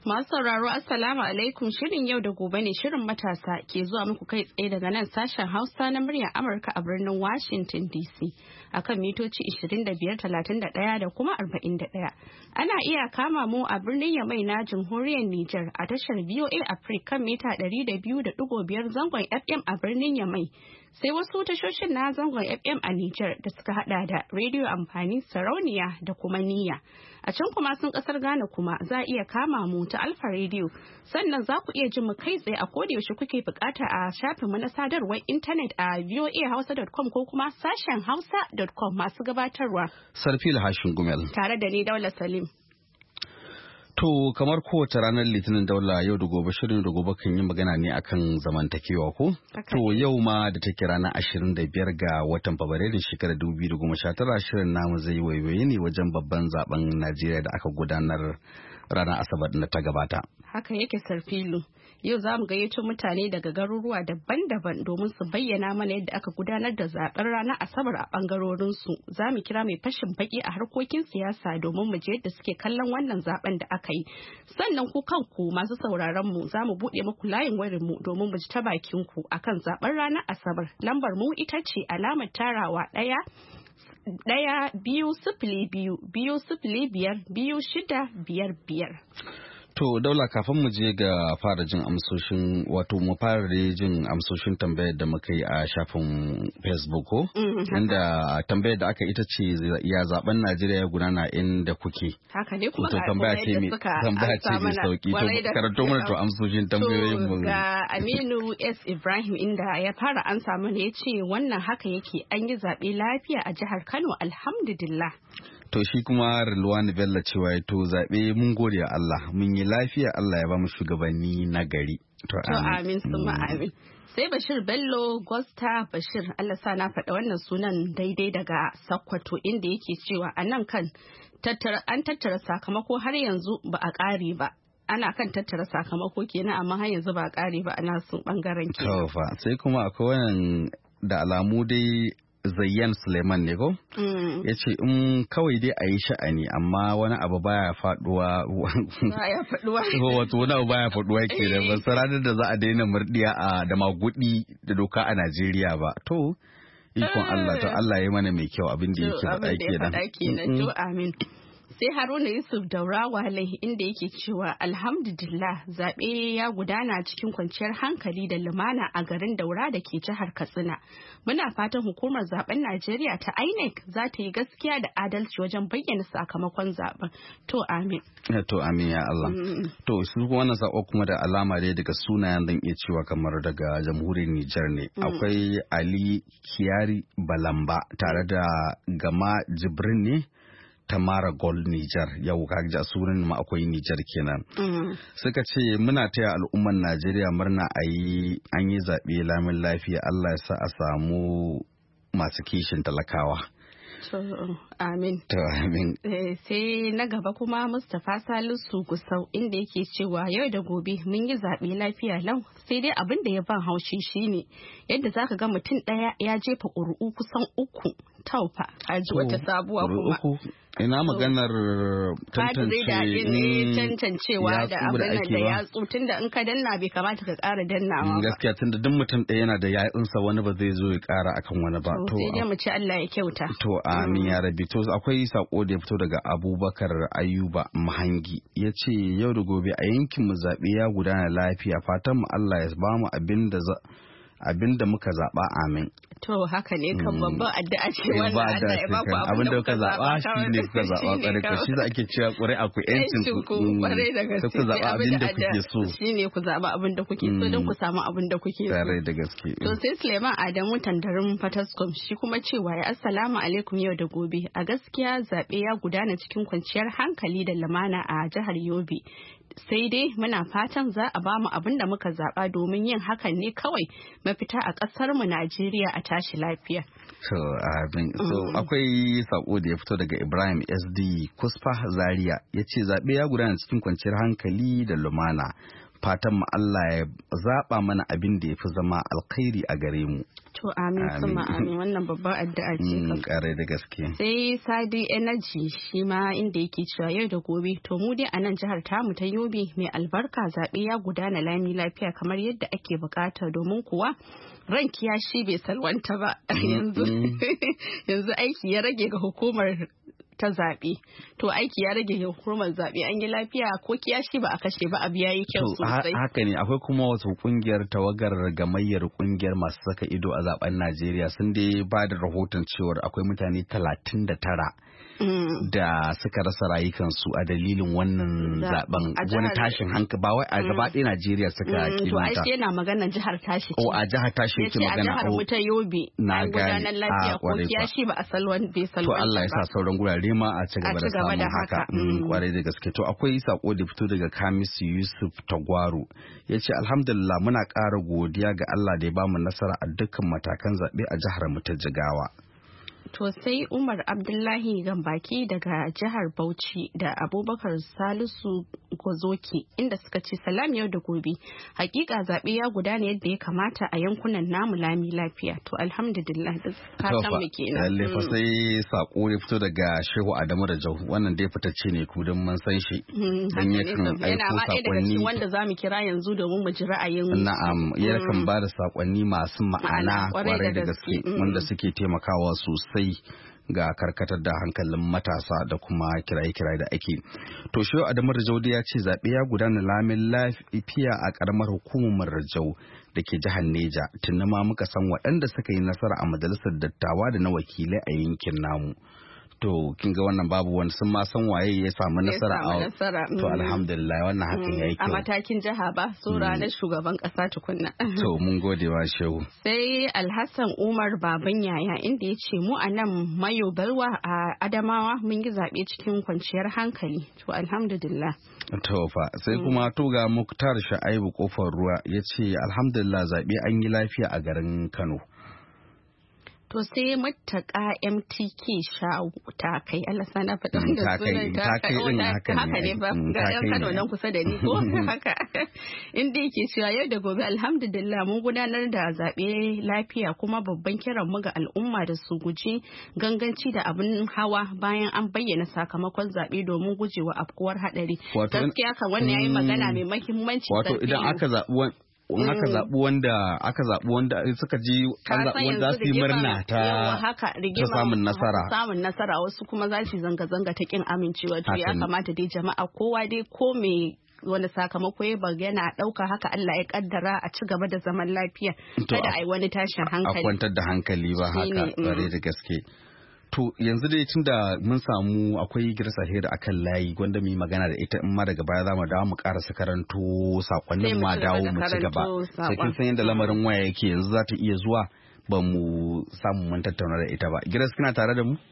Masu sauraro Assalamu alaikum, shirin yau da gobe ne shirin matasa ke zuwa muku kai tsaye daga nan sashen Hausa na muryar Amurka a birnin Washington DC akan mitoci 25, 31 da kuma 41. Ana iya kama mu a birnin Yamai na Jamhuriyar Nijar a tashar VOA Africa kan mita 200.5 zangon FM a birnin Yamai. Sai wasu tashoshin na zangon FM a Nijar da suka hada da rediyo amfani sarauniya da kuma niyya. A can kuma sun kasar Ghana kuma za a iya kama mu ta Alfa Radio. Sannan za ku iya jin mu kai tsaye a kodayaushe kuke bukata a shafin mu na sadarwar intanet a voahausa.com ko kuma sashen hausa.com masu gabatarwa. Sarfil Hashin Gumel. Tare da ni Daula Salim. To kamar kowace ranar Litinin Daula yau da gobe shirin da gobe kan yi magana ne akan zamantakewa ko? To yau ma da take ranar 25 ga watan Fabrairun shekarar 2019 shirin namu zai waiwaye ne wajen babban zaben Najeriya da aka gudanar ranar Asabar da ta gabata. Haka yake Sarfilu. Yau za mu gayyato mutane daga garuruwa daban-daban domin su bayyana mana yadda aka gudanar da zaben ranar Asabar a bangarorinsu. Za mu kira mai fashin baki a harkokin siyasa domin mu je yadda suke kallon wannan zaben da aka yi. Sannan ku kanku masu sauraron mu za mu buɗe muku layin wayar mu domin mu ji ta bakin ku akan zaben ranar Asabar. Lambar mu ita ce alamar tarawa 1-2-0-2-5-2-6-5-5. To Daula kafin mu je ga fara jin amsoshin wato mu fara jin amsoshin tambayar da muka yi a shafin Facebook ko? Inda tambayar da aka ita ce ya zaben Najeriya ya gudana inda kuke. Haka ne kuma tambaya ce mai sauki to karanto mana to amsoshin tambayoyin mu. Ga Aminu S Ibrahim inda ya fara ansa mana ya ce wannan haka yake an yi zabe lafiya a jihar Kano alhamdulillah. To shi kuma Rilwani Bello cewa to zaɓe mun gode Allah mun yi lafiya Allah ya ba mu shugabanni na gari. To amin summa amin. Sai Bashir Bello Gosta Bashir Allah sa na faɗa wannan sunan daidai daga Sokoto inda yake cewa a nan kan an tattara sakamako har yanzu ba a ƙare ba. Ana kan tattara sakamako kenan amma har yanzu ba a ƙare ba ana sun bangaren kenan. To fa sai kuma akwai wannan da alamu dai Zayyan Suleiman ne ko? Ya ce in kawai dai a yi sha'ani amma wani abu baya faduwa. Baya faduwa. Wato wani abu baya faduwa ke da ba ranar da za a daina murdiya da magudi da doka a Najeriya ba. To, ikon Allah to Allah ya mana mai kyau abin da yake faɗa kenan. To amin. Sai Haruna Yusuf Daura Wale inda yake cewa alhamdulillah zaɓe ya gudana cikin kwanciyar hankali da lumana a garin Daura da ke jihar Katsina. Muna fatan hukumar zaben Najeriya ta INEC za ta yi gaskiya da adalci wajen bayyana sakamakon zaben. To amin. To amin ya Allah. To su wannan sako kuma da alama dai daga sunayen zan iya cewa kamar daga jamhuriyar Nijar ne. Akwai Ali Kiyari Balamba tare da Gama Jibrin ne. Tamara Gold Niger yau kaga sunan ma akwai Niger kenan. Suka ce muna taya al'ummar Najeriya murna an yi zaɓe lamin lafiya Allah ya sa a samu masu kishin talakawa. Amin. To amin. Sai na gaba kuma Mustapha Salisu Gusau inda yake cewa yau da gobe mun yi zaɓe lafiya lau sai dai abin da ya ban haushi shine yadda zaka ga mutum ɗaya ya jefa ƙuri'u kusan 3 taufa a ji wata sabuwa kuma. Ina maganar tantancewa da abin da yatsu tunda in ka danna bai kamata ka ƙara dannawa ba. Gaskiya tunda duk mutum ɗaya yana da yatsunsa wani ba zai zo ya ƙara akan wani ba. To sai dai mu ci Allah ya kyauta. To amin ya rabi. To akwai sako da ya fito daga Abubakar Ayuba Mahangi ya ce yau da gobe a yankin mu zaɓe ya gudana lafiya fatan mu Allah ya ba mu abin da muka zaɓa amin. To haka ne kan babban addu'a ce wannan Allah ya ba ku abin da kuka zaɓa shi ne kuka zaɓa ƙwarai shi za ake cewa ƙwarai ku yancin ku ƙwarai da gaske ku zaɓa abin da kuke so shi ne ku zaɓa abin da kuke so don ku samu abin da kuke so ƙwarai da gaske. To sai Suleiman Adamu Tandarin Fataskom shi kuma cewa ya assalamu alaikum yau da gobe a gaskiya zaɓe ya gudana cikin kwanciyar hankali da lumana a jihar Yobe. Sai dai muna fatan za a bamu abin da muka zaɓa domin yin hakan ne kawai mafita a ƙasar mu Najeriya a tashi lafiya. So akwai sako da ya fito daga Ibrahim SD Kusfa Zaria ya ce zaɓe ya gudana cikin kwanciyar hankali da lumana. fatan mu Allah ya zaba mana abin da yafi zama alkhairi a gare mu. To amin summa amin, wannan babbar addu'a ce. Kare da gaske. Sai Sadi Energy shi ma inda yake cewa yau da gobe to mu dai a nan jihar tamu ta Yobe mai albarka zaɓe ya gudana lami lafiya kamar yadda ake bukata, domin kuwa ran kiyashi bai salwanta ba yanzu aiki ya rage ga hukumar ta zaɓe. To aiki ya rage hukumar zaɓe, an yi lafiya ko kiyashi ba a kashe ba, abu yayi kyau sosai. Haka ne, akwai kuma wasu kungiyar tawagar gamayyar kungiyar masu saka ido a zaben Najeriya sun dai ba da rahoton cewar akwai mutane 39 da suka rasa rayukansu a dalilin wannan zaben. Wani tashin hankali ba wai a gaba ɗaya Najeriya suka kimanta. To ai yana magana jihar tashi ce. A jihar tashi yake magana. A jihar mu ta Yobe na gudanar lafiya ko kiyashi ba a salwan bai salwan. To Allah ya sa sauran gurare ma a ci gaba da samun haka. Kwarai da gaske. To akwai sako da fito daga Kamisu Yusuf Tagwaro. Ya ce alhamdulillah muna ƙara godiya ga Allah da ya bamu nasara a dukkan matakan zaɓe a jihar mu ta Jigawa. To sai Umar Abdullahi Gambaki daga jihar Bauchi da Abubakar Salisu Gozoki inda suka ce salam yau da gobe. Hakika zaɓe ya gudana yadda ya kamata a yankunan namu lami lafiya. To alhamdulillah da fatan mu kenan. Lalle sai sako ya fito daga Shehu Adamu da Jau, wannan dai fitacce ne ku don mun san shi. Dan yakan aiko sakonni wanda zamu kira yanzu domin mu ji ra'ayin. Na'am, yakan ba da sakonni masu ma'ana kwarai da gaske wanda suke taimakawa sosai ga karkatar da hankalin matasa da kuma kiraye-kiraye da ake. To shi Adamu Rajau ya ce zaɓe ya gudana lamin lafiya a ƙaramar hukumar Rajau da ke jihar Neja. Tunda ma muka san waɗanda suka yi nasara a majalisar dattawa da na wakilai a yankin namu. To kin ga wannan babu wani sun ma san waye ya samu nasara a to alhamdulillah wannan hakan yayi kyau. A matakin jiha ba so ranar shugaban kasa tukunna. To mun gode wa Shehu. Sai Alhassan Umar baban yaya inda ya ce mu a nan Mayo Balwa a Adamawa mun yi zaɓe cikin kwanciyar hankali. To alhamdulillah. To fa sai kuma to ga Muktar Sha'aibu kofar ruwa ya ce alhamdulillah zaɓe an yi lafiya a garin Kano. To sai Muttaka MTK Shawu ta kai Allah sana faɗa da sunan ta kai din haka ne ba ga yan Kano nan kusa da ni ko haka inda yake cewa yau da gobe alhamdulillah mun gudanar da zaɓe lafiya kuma babban kiran mu ga al'umma da su guji ganganci da abin hawa bayan an bayyana sakamakon zaɓe domin gujewa afkuwar haɗari. Gaskiya kan wannan yayi magana mai muhimmanci. Wato idan aka zaɓi aka zaɓi wanda suka ji an zaɓi wanda su yi murna ta samun nasara. Samun nasara wasu kuma za su zanga-zanga ta kin amincewa. To ya kamata dai jama'a kowa dai ko me wani sakamako ya bayyana a ɗauka haka Allah ya kaddara a ci gaba da zaman lafiya. Kada a yi wani tashin hankali. A kwantar da hankali ba haka bare da gaske. To yanzu dai tun da mun samu akwai girsa hira akan layi wanda mu yi magana da ita in ma daga baya za mu dawo mu karasa karanto sakonnin ma dawo mu ci gaba. Sai kin san yadda lamarin waya yake yanzu za ta iya zuwa ba mu samu mun tattauna da ita ba. Giras kina tare da mu?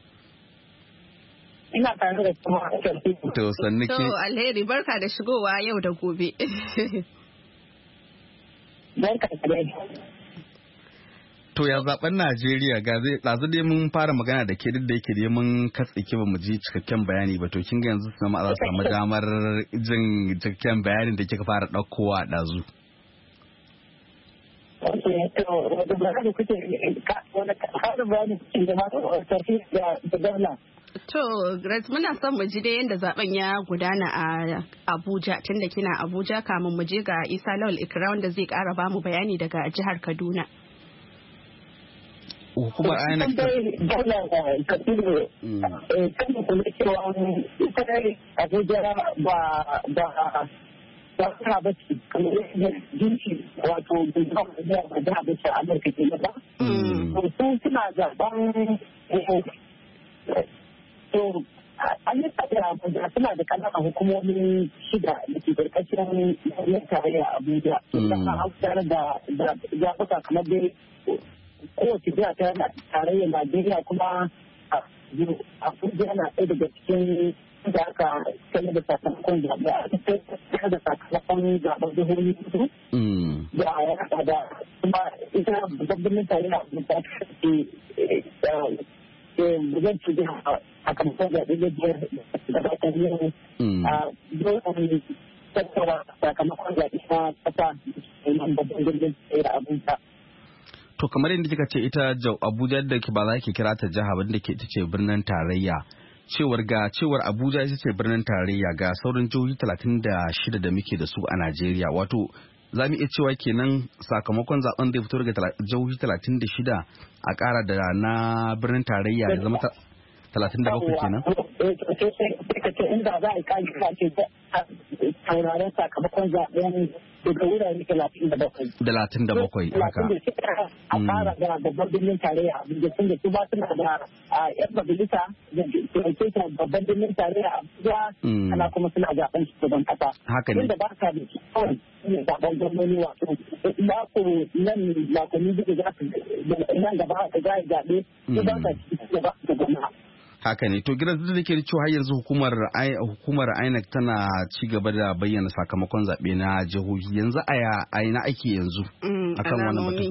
Ina tare da kuma to sannu ki. To alheri barka da shigowa yau da gobe. Barka da To ya zaben Najeriya ga zai ɗazu dai mun fara magana da ke duk da yake dai mun katse ki ba mu ji cikakken bayani ba to kin ga yanzu sama za su samu damar jin cikakken bayanin da kika fara ɗaukowa a ɗazu. To Grace muna son mu ji dai yadda zaben ya gudana a Abuja tunda kina Abuja kamun mu je ga Isa Lawal Ikra wanda zai ƙara bamu bayani daga jihar Kaduna. Hukumar INEC kan kuma cewa ita dai Abuja ba ta ba ce kamar yadda jinsi wato ba ta ba ce Amurka ke ba. Su suna zaben an yi tsaye a Abuja suna da kananan hukumomi shida da ke karkashin yan tarayya Abuja. Sannan an fitar da zaɓuka kamar dai kowace jiha ta tarayyar Najeriya kuma Abuja na ɗaya daga cikin da aka kalli da sakamakon zaɓe a cikin da sakamakon zaɓen jihohi su da ya haɗa da kuma ita babban tarayya Abuja zan ci a sakamakon zaɓe da biyar da ba ta yau tattara sakamakon zaɓe na ƙasa nan babban birnin da Abuja. To kamar yadda kika ce ita Abuja da ba za ki kira ta jiha ba da ke ita ce birnin tarayya. Cewar Abuja ita ce birnin tarayya ga sauran jihohi 36 da muke da su a Najeriya. Wato za mu iya cewa kenan sakamakon zaben da ya fito daga jihohi 36 a ƙara da na birnin tarayya ya zama 37 kenan? Sai ka ce inda za a yi kaji ka ce tauraron sakamakon zaben daga wurare 37 haka. A fara da babban birnin tarayya Abuja tun da su ba suna da yan majalisa da ke babban birnin tarayya Abuja ana kuma suna zaben shugaban kasa. Haka ne. Inda ba ka da shi kawai ne zaben gwamnoni wato makonni duka za su nan gaba ka za a zaɓe su ba ka ciki da ba su gwamna. Haka ne, to gidan da ke cewa har yanzu hukumar INEC tana ci gaba da bayyana sakamakon zaɓe na jihohi yanzu a ina ake yanzu akan wannan batun.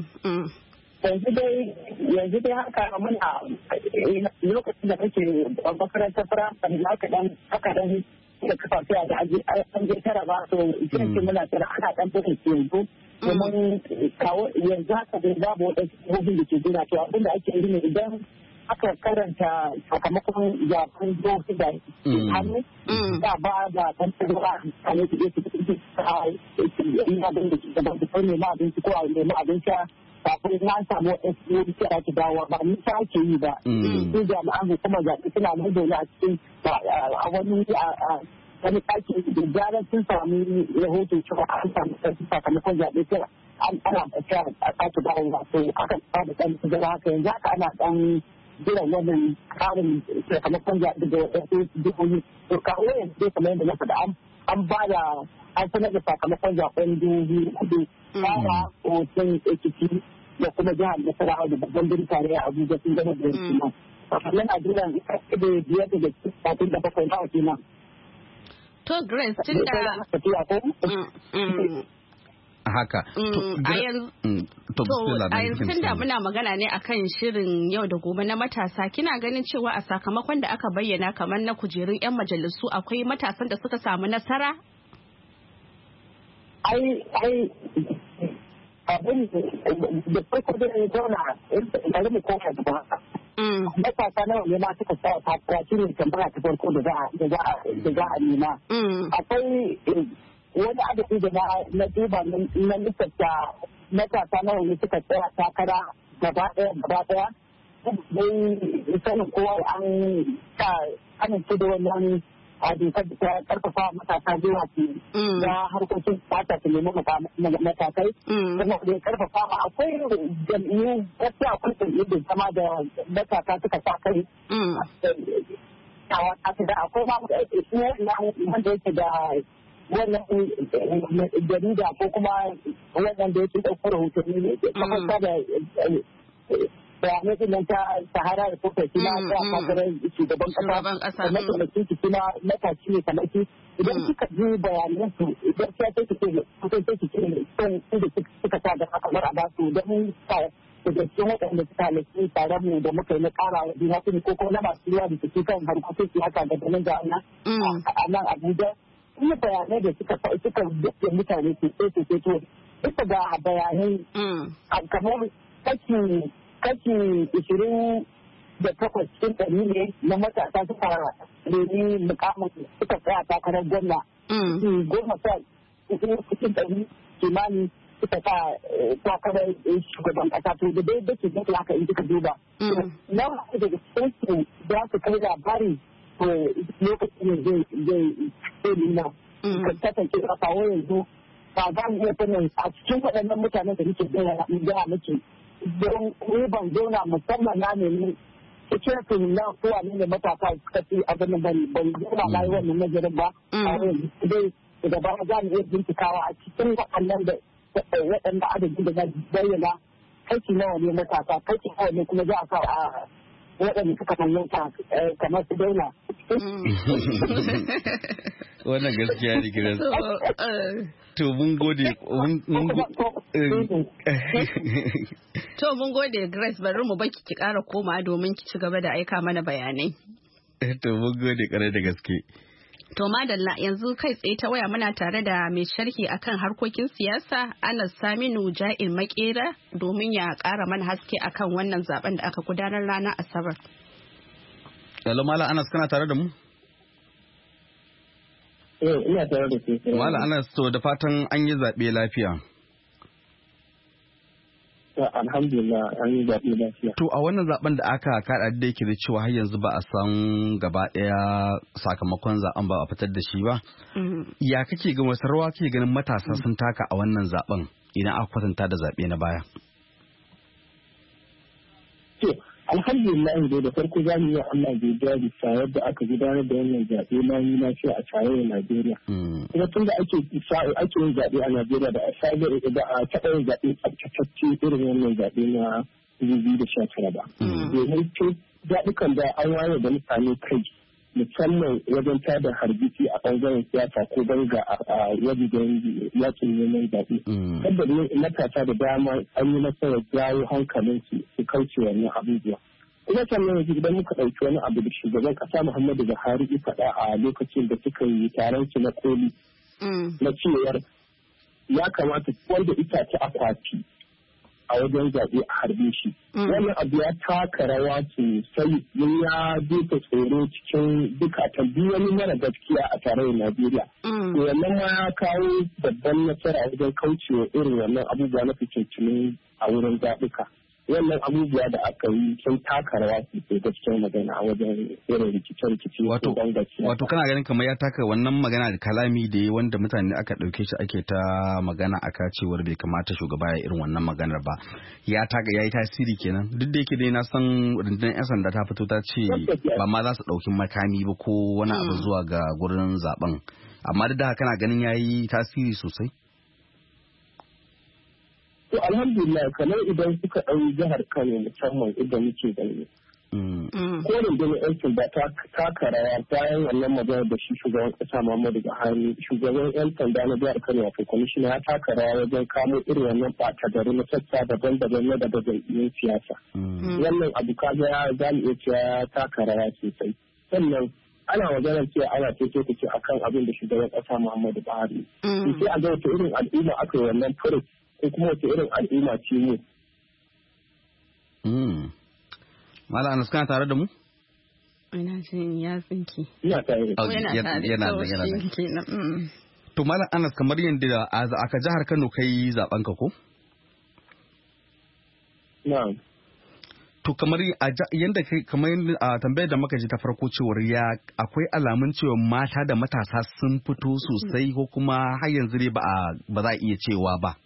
Yanzu dai haka muna lokacin da kake makarantar firamare haka dan da kafa da an je tara ba to sai muna tara ana dan bugun yanzu domin kawo yanzu haka dai babu wadansu jihohin da ke gina to abin da ake yi ne idan aka karanta sakamakon zaben jihohi da hannu da ba da kan tsirra a ne su je su yi abin da ke gaban su ne ma abinci ko a nemi abinci kafin na samu wasu wani kira ki dawo ba ni ta ke yi ba su jami'an hukumar zaɓe suna nan dole a cikin a wani ɗaki da zarar sun sami rahoton cewa an samu sakamakon zaɓe sai ana bata a sake dawo ba sai aka ba da ɗan tazara haka yanzu haka ana ɗan jiran wannan karin sakamakon zaɓe da wasu jihohi to kawo yanzu dai kamar yadda na faɗa an ba da an sanar da sakamakon zaɓen jihohi kudu fara hoton ekiti da kuma jihar Nasarawa da babban birnin tarayya Abuja sun gama da yanzu nan. Sannan a jiran da biyar da cikin da bakwai na wajen nan. To Grace tun da haka. A yanzu tun da muna magana ne akan shirin yau da gobe na matasa kina ganin cewa a sakamakon da aka bayyana kamar na kujerun 'yan majalisu akwai matasan da suka samu nasara? Ai abin da farko da ya zauna bari mu kofa da ba. Matasa nawa ne ma suka sa takwa shi ne tambaya ta farko da za a nema. Akwai wani adadi da na duba na lissafta matasa nawa ne suka tsaya takara gaba ɗaya. Dai sanin kowa an sa amince da wannan a dokar da ta karfafa matasa zuwa su na harkokin fata su nemi matakai kuma da karfafa ma akwai jam'iyyu wasu akwai jam'iyyu da zama da matasa suka sa kai da akwai ma su wanda yake da wannan jarida ko kuma wannan da yake ɗaukar rahotanni ne kamar da bayanai din nan ta Sahara da Kofa shi na ta kakarar shugaban kasa da mataimakin shi kuma matashi ne kamar shi idan kika ji bayanan su idan sai ta ce son su da suka sa da kamar a basu don da cikin waɗanda suka halarci taron mu da muka yi na ƙara wa juna kuma ko kuma na masu ruwa da suke kan harkokin siyasa da ganin da a nan Abuja kuma bayanai da suka da mutane sosai to duka ga bayanai kamar kashi 28 cikin ɗari ne na matasa suka nemi mukamin suka tsaya takarar gwamna. Goma sha cikin ɗari kimani suka sa takarar shugaban ƙasa to da dai dake da haka in suka duba. Nan wasu daga cikin su za su kai labari to lokacin zai nuna. Ka kasance a kawo yanzu ba za mu iya sanin a cikin waɗannan mutanen da muke gaya muke. Don ban zauna musamman na nemi cikin su na kowa ne matasa suka fi abin da ban zauna na yi wannan nazarin ba dai da ba za mu iya bincikawa a cikin waɗanda adadin da na bayyana kashi nawa ne matasa kashi nawa ne kuma za a sa a waɗanda suka mallaka kamar su daina. Wannan gaskiya ne kiran. To mun gode. To mun gode Grace bari mu baki ki ƙara koma domin ki ci gaba da aika mana bayanai. To mun gode ƙarai da gaske. To madalla yanzu kai tsaye ta waya muna tare da mai sharhi akan harkokin siyasa Anas Saminu Ja'il Makera domin ya ƙara mana haske akan wannan zaben da aka gudanar ranar Asabar. Hello Malam Anas kana tare da mu? Ina tare da ke. Malam Anas to da fatan an yi zaɓe lafiya. Alhamdulillah an yi zaɓe lafiya. To a wannan zaben da aka kaɗa da yake da cewa har yanzu ba a san gaba ɗaya sakamakon zaben ba a fitar da shi ba. Ya kake ga wasu rawa kake ganin matasa sun taka a wannan zaben idan aka kwatanta da zaɓe na baya? Alhamdulillah dai da farko za mu yi Allah godiya bisa yadda aka gudanar da wannan zaɓe na yi lafiya a tarayyar Najeriya. Kuma tun da ake yin zaɓe a Najeriya da a taɓa yin zaɓe tsabtatacce irin wannan zaɓe na 2019 ba. Domin tun zaɓukan da an wayar da mutane kai musamman wajen tada hargitsi a ɓangaren siyasa ko banga a wajen yakin neman zaɓe. Tabbata matasa da dama an yi nasarar jawo hankalinsu su kauce wannan abubuwa. Kuma sannan yanzu idan muka ɗauki wani abu da shugaban ƙasa Muhammadu Buhari ya faɗa a lokacin da suka yi taron su na koli na cewar ya kamata wanda itace akwati a wajen zaɓe a harbe shi. Wannan abu ya taka rawa sosai ya duka tsoro cikin dukatan duk wani mara gaskiya a tarayyar Najeriya. Wannan ma ya kawo babban nasara wajen kaucewa irin wannan abubuwa na fitintunu a wurin zaɓuka. Wannan abubuwa da aka yi sun taka rawa sosai gaskiyar magana a wajen irin rikice-rikice. Wato kana ganin kamar ya taka wannan magana da kalami da wanda mutane aka ɗauke shi ake ta magana aka cewar bai kamata shugaba ya irin wannan maganar ba. Ya yi tasiri kenan duk da yake dai na san rundunar 'yan sanda ta fito ta ce ba ma za su ɗauki makami ba ko wani abu zuwa ga gurin zaben. Amma duk da haka kana ganin ya yi tasiri sosai? To alhamdulillah kamar idan suka ɗauki jihar Kano musamman idan muke gani. Ko rundunar 'yan sanda ta taka rawa bayan wannan magana da shi shugaban ƙasa Muhammadu Buhari shugaban 'yan sanda na jihar Kano wato kwamishina ya taka rawa wajen kamo irin wannan ɓata gari na sassa daban-daban na daga jam'iyyun siyasa. Wannan abu kaga za mu iya cewa ya taka rawa sosai. Sannan ana maganar cewa ana ce akan abin da shugaban ƙasa Muhammadu Buhari. Sai a ga wata irin al'umma aka yi wannan fure ko kuma wata irin al'umma ce mu. Malam Anas kana tare da mu? Ina jin ya tsinki. Ina tare da yana. To Malam Anas kamar yadda aka jihar Kano kai zaben ka ko? Na'am. To kamar yadda kamar a tambayar da muka ji ta farko cewar akwai alamun cewa mata da matasa sun fito sosai ko kuma har yanzu ne ba za a iya cewa ba.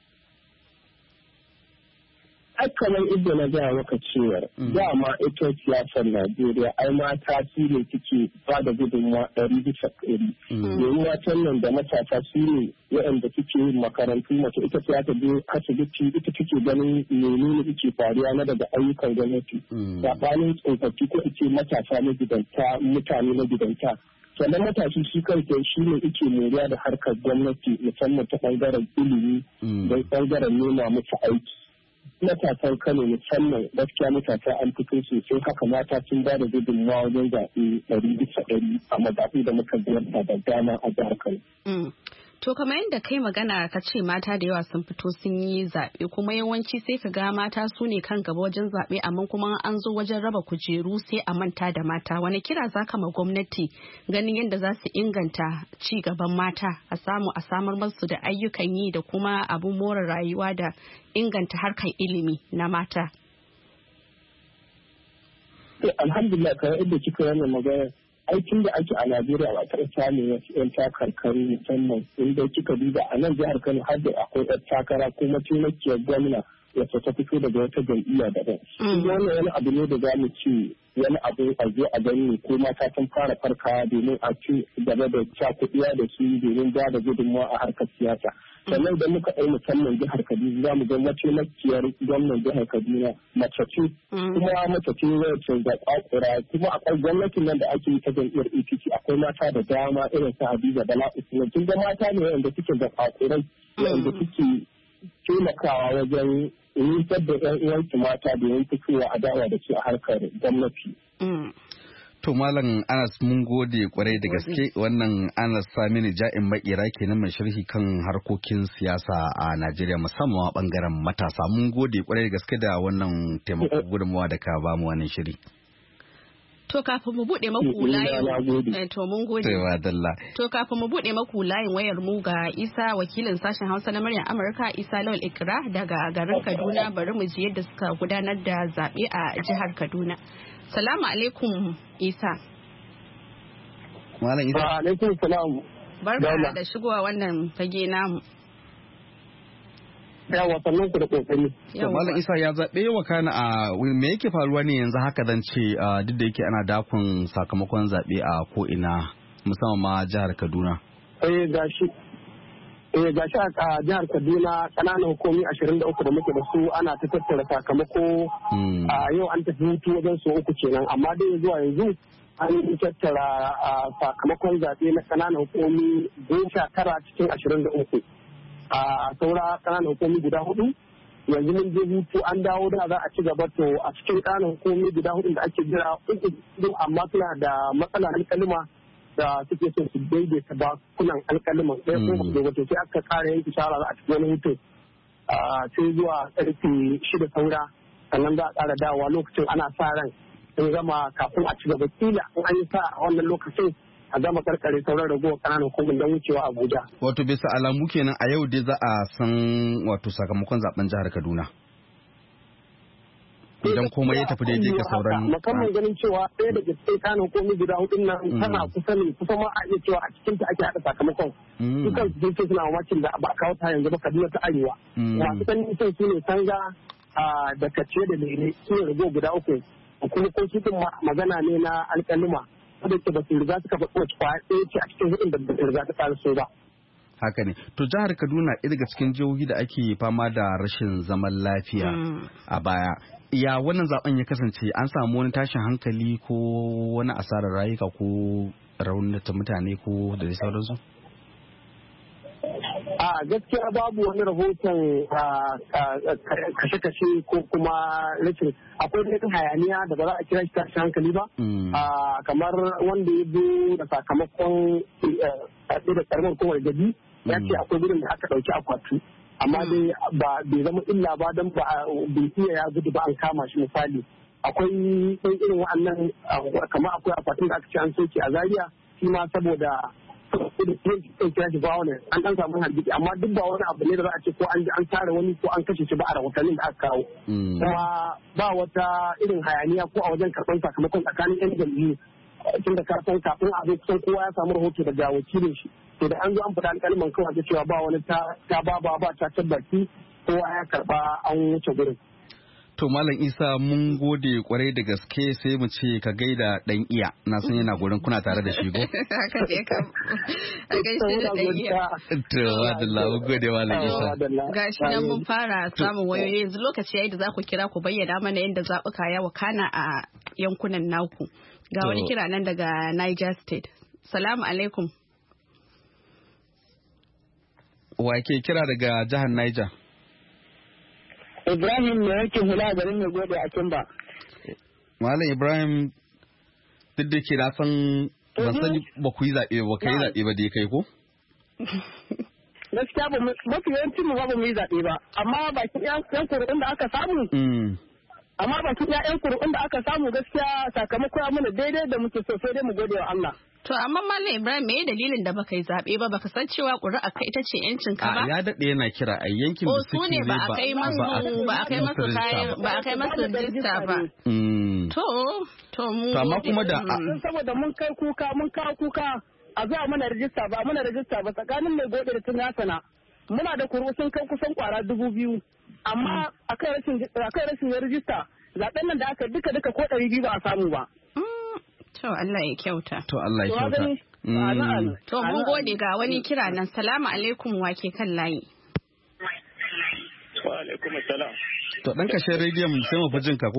kamar inda na gaya maka cewar dama ita siyasar Najeriya ai mata su ne suke ba da gudunmawa 100%. Domin matan nan da matasa su ne waɗanda suke yin makarantu mace ita siyasa biyu asibiti ita take ganin menene yake faruwa na daga ayyukan gwamnati. Saɓanin tsofaffi ko ce matasa na gidanta mutane na gidanta. Sannan matashi shi kansa shi ne yake moriya da harkar gwamnati musamman ta ɓangaren ilimi da ɓangaren nema musu aiki. Matasan Kano musamman gaskiya matasa an fito sosai haka mata sun ba da gudunmawa wajen zaɓe 100% a mazaɓu da muka ziyarta da dama a jihar Kano. To kamar yadda kai magana ka ce mata da yawa sun fito sun yi zaɓe kuma yawanci sai ka ga mata su ne kan gaba wajen zaɓe amma kuma an zo wajen raba kujeru sai a manta da mata. Wani kira za ka ma gwamnati ganin yadda za su inganta ci gaban mata a samar masu da ayyukan yi da kuma abun more rayuwa da inganta harkar ilimi na mata. Alhamdulillah kamar yadda kika yana magana aikin da ake a Najeriya ba ta samun wasu 'yan takarkaru musamman inda kika duba a nan jihar Kano har da akwai 'yan takara ko mataimakiyar gwamna wacce ta fito daga wata jam'iyya daban. Wannan wani abu ne da za mu ce wani abu a zo a gani ko mata sun fara farkawa domin a ci gaba da cakuɗiya da su domin ba da gudunmawa a harkar siyasa. Sannan idan muka ɗau musamman jihar Kaduna za mu ga mataimakiyar gwamnan jihar Kaduna mace ce kuma mace ce wacce da kwakura kuma akwai gwamnatin nan da ake yi ta jam'iyyar APC akwai mata da dama irin su Hadiza Bala Usman kin ga mata ne wanda suke da kwakurai wanda suke taimakawa wajen nisar da 'yan uwansu mata domin fitowa a dawa da su a harkar gwamnati. To Malam Anas mun gode kwarai da gaske wannan Anas Saminu Ja'in Makera kenan mai sharhi kan harkokin siyasa a Najeriya musamman a bangaren matasa. Mun gode kwarai da gaske da wannan taimako gudunmawa da ka ba mu wannan shiri. To kafin mu bude maku layin to mun gode. To kafin mu bude maku layin wayar mu ga Isa wakilin sashen Hausa na muryar Amurka Isa Lawal Ikra daga garin Kaduna bari mu ji yadda suka gudanar da zabe a jihar Kaduna. Salamu alaikum Isa. Malam Isa. Wa alaikum salam. Barka da shigowa wannan fage namu. Yawa sannan ku da kokari. To Malam Isa ya zaɓe wa kana a me yake faruwa ne yanzu haka zan ce duk da yake ana dakon sakamakon zaɓe a ko ina musamman ma jihar Kaduna. Gashi a jihar Kaduna kananan hukumi 23 da muke da su ana ta tattara sakamako a yau an tafi hutu wajen su uku kenan amma dai zuwa yanzu an tattara sakamakon zaɓe na kananan hukumi 19 cikin 23. A saura kananan hukumi guda 4 yanzu mun je hutu an dawo da za a ci gaba to a cikin kananan hukumi guda 4 da ake jira uku amma suna da matsala na kalima da suke son su daidaita bakunan alkaliman ɗaya ko da wato sai aka ƙara yanki shawara za a cikin wani hutu sai zuwa ƙarfe 6 saura sannan za a ƙara dawowa lokacin ana sa ran sun gama kafin a ci gaba kila in an yi sa a wannan lokacin a gama karkare sauran ragowar ƙananan hukumar don wucewa Abuja. Wato bisa alamu kenan a yau dai za a san wato sakamakon zaben jihar Kaduna. Idan komai ya tafi daidai ga sauran. Musamman ganin cewa ɗaya daga cikin ƙananan hukumar guda hudun nan tana kusa ne kusa ma a iya cewa a cikin ta ake haɗa sakamakon. Dukan su ce suna mamakin da ba a kawo ta yanzu ba Kaduna ta Arewa. Masu ganin sun su ne Sanga da Kace da Lere su ne ragowar guda uku. Kuma ko su magana ne na alƙalima. Da ke ba su riga suka faɗi wacce kwaya ɗaya ce a cikin hudun da ba su riga ta ƙara so ba. Haka ne. To jihar Kaduna ɗaya daga cikin jihohi da ake fama da rashin zaman lafiya a baya. Ya wannan zaben ya kasance an samu wani tashin hankali ko wani asarar rayuka ko raunata mutane ko da dai sauransu? A gaskiya babu wani rahoton kashe-kashe ko kuma rashin akwai wani hayaniya da ba za a kira shi tashin hankali ba kamar wanda ya zo da sakamakon da karamar kuma gabi ya ce akwai gudun da aka ɗauki akwatu amma dai bai zama illa ba don bai iya ya gudu ba an kama shi misali akwai ɗan irin wa'annan kamar akwai akwatin da aka ce an soke a Zaria shi ma saboda kira shi violence an dan samu hargitsi amma duk ba wani abu ne da za a ce ko an tare wani ko an kashe shi ba a rahotannin da aka kawo kuma ba wata irin hayaniya ko a wajen karɓar sakamakon tsakanin yan jam'iyyu tun da kafin a zo kusan kowa ya samu rahoto daga wakilin shi to da an zo an faɗa alƙalman kawai cewa ba wani ta ba ta tabbaki kowa ya karɓa an wuce gurin. To Malam Isa mun gode kwarai da gaske sai mu ce ka gaida dan iya na san yana gurin kuna tare da shi go. Haka ne kam. A gaishe da dan iya. To wallahi mun gode Malam Isa. Gashi nan mun fara samun wayoyi yanzu lokaci yayi da za ku kira ku bayyana mana yadda zabuka ya wakana a yankunan naku. Ga wani kira nan daga Niger State. Salamu alaikum. Wa ke kira daga jihar Niger? Ibrahim ne yake hula garin mai gode a Kimba. Malam Ibrahim duk da ke na san ban sani ba ku yi zaɓe ba kai zaɓe ba da ya kai ko? Gaskiya ba mafi yawancin mu ba mu yi zaɓe ba amma bakin yan kuri'un da aka samu. Amma bakin yan kuri'un da aka samu gaskiya sakamako ya mana daidai da muke so sai dai mu gode wa Allah. To amma Malam Ibrahim me dalilin da baka yi zaɓe ba baka san cewa ƙuri'a kai ita ce yancin ka ba? Ya daɗe yana kira a yankin da suke ne ba a kai masu kayan ba a kai masu rijista ba. To mu. Amma kuma da. Saboda mun kai kuka mun kawo kuka a zuwa mana rijista ba mana rijista ba tsakanin mai gode da tun hasana. Muna da kuru sun kai kusan kwara 2000 amma akai rashin rijista zaɓen nan da aka duka ko 200 ba a samu ba. To Allah ya kyauta. To Allah ya kyauta. To mun gode ga wani kira nan. Salamu alaikum wake kan layi. Wa alaikum salam. To dan kashe rediyon sai mu fajin ka ko?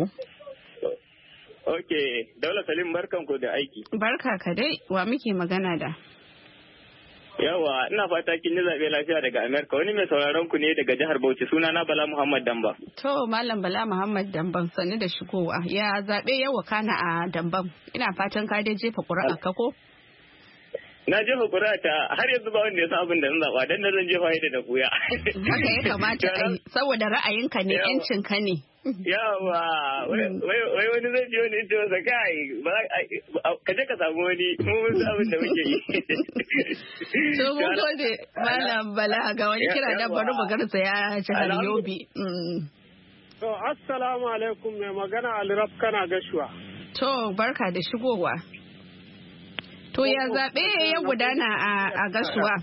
Okay, Daula Salim barkan ku da aiki. Barka ka dai wa muke magana da? Yawa, ina fata kin yi zaɓe lafiya daga Amerika. Wani mai sauraron ku ne daga jihar Bauchi, sunana Bala Muhammad Damba. To, Malam Bala Muhammad Damban, sannu da shigowa. Ya zaɓe yau kana a Damban. Ina fatan ka dai jefa ƙuri'a ka ko? Na jefa ƙuri'a ta har yanzu ba wanda ya san abin da zan zaɓa, dan zan jefa yadda da buya. Haka ya kamata a yi, saboda ra'ayinka ne, 'yancinka ne. Yawa, wai wani zai ji wani ce masa kai, ka je ka samu wani, mun san abin da muke yi. To mun gode Malam Bala ga wani kira da bari mu garza ya jihar Yobe. To assalamu alaikum, mai magana Alraf kana gashuwa. To barka da shigowa. To ya zaɓe ya gudana a gashuwa.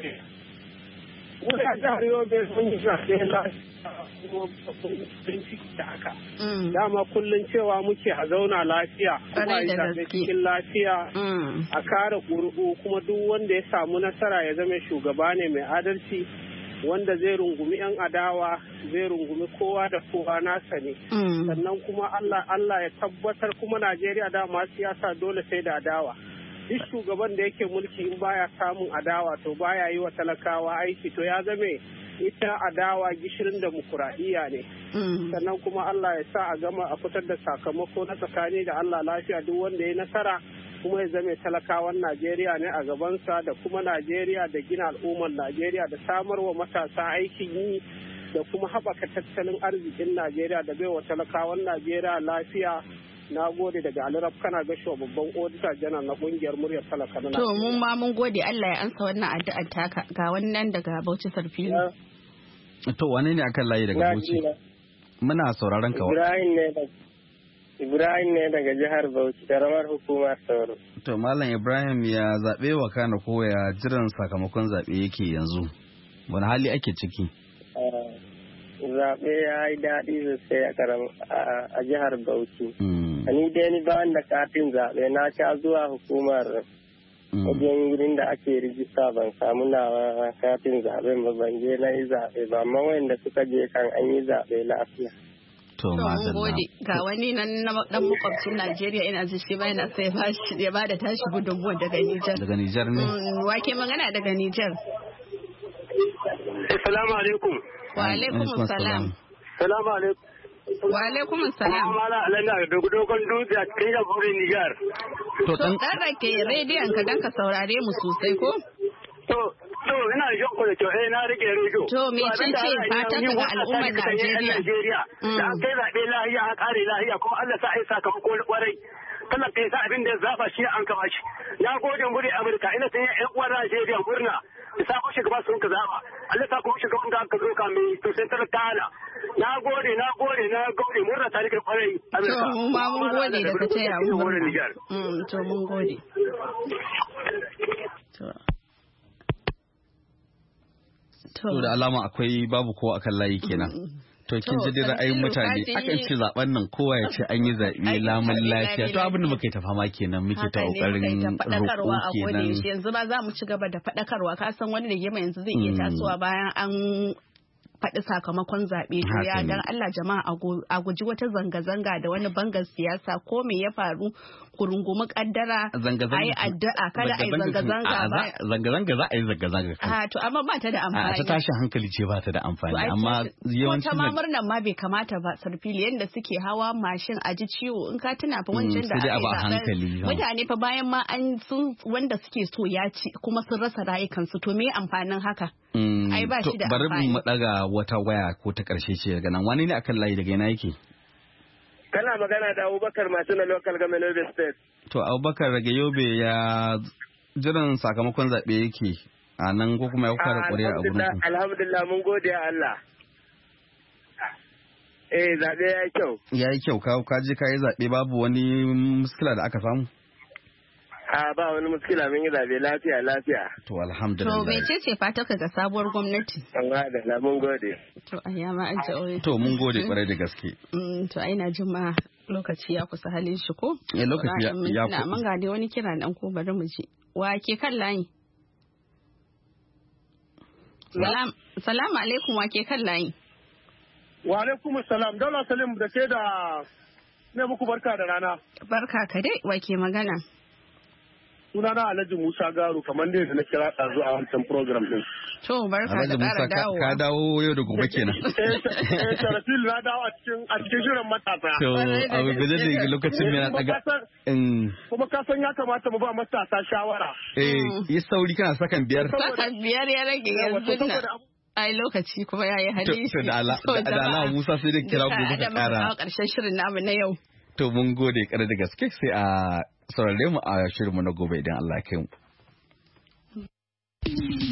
Muna jihar Yobe sun yi zaɓe da haka. Dama kullum cewa muke a zauna lafiya, kuma yi zaɓe cikin lafiya, a kare ƙuri'u, kuma duk wanda ya samu nasara ya zama shugaba ne mai adalci, wanda zai rungumi 'yan adawa, zai rungumi kowa da kowa nasa ne. Sannan kuma Allah ya tabbatar kuma Najeriya dama siyasa dole sai da adawa. Duk shugaban da yake mulki in baya samun adawa to baya yi wa talakawa aiki, to ya zame ita adawa gishirin demokuraɗiyya ne. Sannan kuma Allah ya sa a gama a fitar da sakamako na tsakani da Allah lafiya, duk wanda ya nasara kuma ya zame talakawan Najeriya ne a gabansa, da kuma Najeriya da gina al'ummar Najeriya da samar wa matasa aikin yi da kuma haɓaka tattalin arzikin Najeriya da baiwa talakawan Najeriya lafiya. Na gode daga Alraf kana gashuwa babban odita janar na kungiyar muryar talaka na. To mun gode, Allah ya ansa wannan addu'ar taka. Ga wannan daga Bauchi Sarfilu. To wane ne akan layi daga Bauchi? Muna sauraron ka. Ibrahim ne daga jihar Bauchi, karamar hukumar Sauro. To Malam Ibrahim, ya zaɓe wa kana ko ya jiran sakamakon zaɓe yake yanzu? Wani hali ake ciki? Zaɓe ya yi daɗi sosai a jihar Bauchi. Ni dai ni ba da katin zaɓe, na sha zuwa hukumar wajen wurin da ake rijista, ban samu nawa katin zaɓe ba, ban je na yi zaɓe ba, amma wanda suka je kan an yi zaɓe lafiya. To mun gode. Ga wani nan dan makwabcin Najeriya ina ji shi ba yana sai ya ba da tashi gudunmuwa daga Nijar. Daga Nijar ne? Wake magana daga Nijar. Assalamu alaikum. Wa alaikum salam. Salamu alaikum. Wa alaikum salam. Mala alanda da dogon dutse a cikin jamhuriyar Nijar. To dan rake rediyon ka dan ka saurare mu sosai ko? To ina jin ku da cewa na rike rediyo. To me ce fatan ka ga al'ummar Najeriya? Da an kai zaɓe lahiya a ƙare lahiya kuma Allah sa ai sakamako kwarai. Talaka ya sa abin da ya zaba shi an kama shi. Na gode muri Amurka, ina sai ƴan uwan Najeriya murna. Da sabon shugaba sun ka zaba. Allah sa kuma shugaban da aka zo ka mai to sai talaka ana. Na gode murna ta rike kwarai Amurka. To mu ma mun gode da ka taya mu murna. To mun gode. To da alama akwai babu kowa akan layi kenan. To kin ji dai ra'ayin mutane akan ce zaben nan kowa ya ce an yi zaɓe lamun lafiya. To abin da muka yi ta fama kenan muke ta kokarin roƙo kenan. Yanzu ba za mu ci gaba da faɗakarwa, ka san wani rigima yanzu zai iya tasowa bayan an faɗi sakamakon zaɓe. To ya dan Allah jama'a a guji wata zanga-zanga da wani bangar siyasa ko me ya faru ku rungumi kaddara a yi addu'a kada a yi zanga-zanga ba. Zanga-zanga za a yi zanga-zanga. To amma ba ta da amfani. Ta tashin hankali ce ba ta da amfani. Amma yawancin wata murnan ma bai kamata ba, Sarfili, yadda suke hawa mashin a ji ciwo in ka tuna fa wancan da aka yi mutane fa bayan ma an sun wanda suke so ya ci kuma sun rasa rayukansu, to me amfanin haka? Ai ba shi da amfani. Bari mu daga wata waya ko ta karshe ce daga nan. Wani ne akan layi daga ina yake? Kana magana da Abubakar masu na local government Yobe State. To Abubakar daga Yobe, ya jiran sakamakon zaɓe yake a nan ko kuma ya fara ƙuri'a a gurin ku? Alhamdulillah mun gode a Allah. Zaɓe ya yi kyau. Ya yi kyau, ka je ka yi zaɓe babu wani muskila da aka samu? Ba wani muskila, mun yi zaɓe lafiya. To alhamdulillah. To bai ce fata ka ga sabuwar gwamnati. Alhamdulillah mun gode. To ayyama an ji. To mun gode kwarai da gaske. To ina jin ma lokaci ya kusa halin shi ko? Lokaci ya kusa. Mun ga dai wani kira dan ko bari mu ji. Wa ke kan layi? Salamu alaikum, wa ke kan layi? Wa alaikum salam, Daula Salim da ke da ne muku barka da rana. Barka ka dai, wa ke magana? sunana Alhaji Musa Garu kamar dai da na kira ɗazu a wancan program din. To barka da ƙara dawowa. Ka dawo yau da gobe kenan. Sarafil na dawo a cikin shirin matasa. To a gaje da lokacin mai na daga. Kuma ka san ya kamata mu ba matasa shawara. Yi sauri kana sakan 5. Sakan 5 ya rage yanzu nan. Ai lokaci kuma ya yi hali shi. Da ala Musa sai da kira gobe ka ƙara. A ƙarshen shirin namu na yau. To mun gode ƙarar da gaske sai a saurare mu a shirinmu na gobe idan Allah ya kai mu.